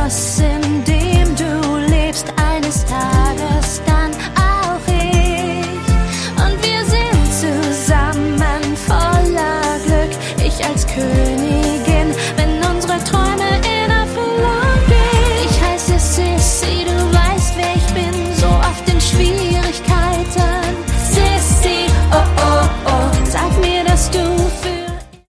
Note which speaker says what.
Speaker 1: Schloss, in dem du lebst, eines Tages dann auch ich. Und wir sind zusammen voller Glück, ich als König